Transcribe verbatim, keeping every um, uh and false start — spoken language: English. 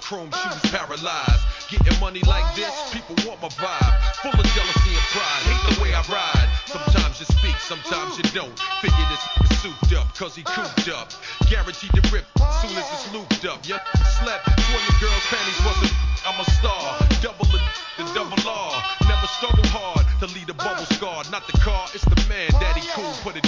chrome shoes paralyzed. Getting money like this, people want my vibe. Full of jealousy and pride, hate the way I ride. Sometimes you speak, sometimes you don't. Figure this is souped up, cause he cooped up. Guaranteed to rip soon as it's looped up. Yep, slept, twenty girls' panties wasn't. I'm a star, double the, the double R. Never struggle hard to lead a bubble scar. Not the car, it's the man.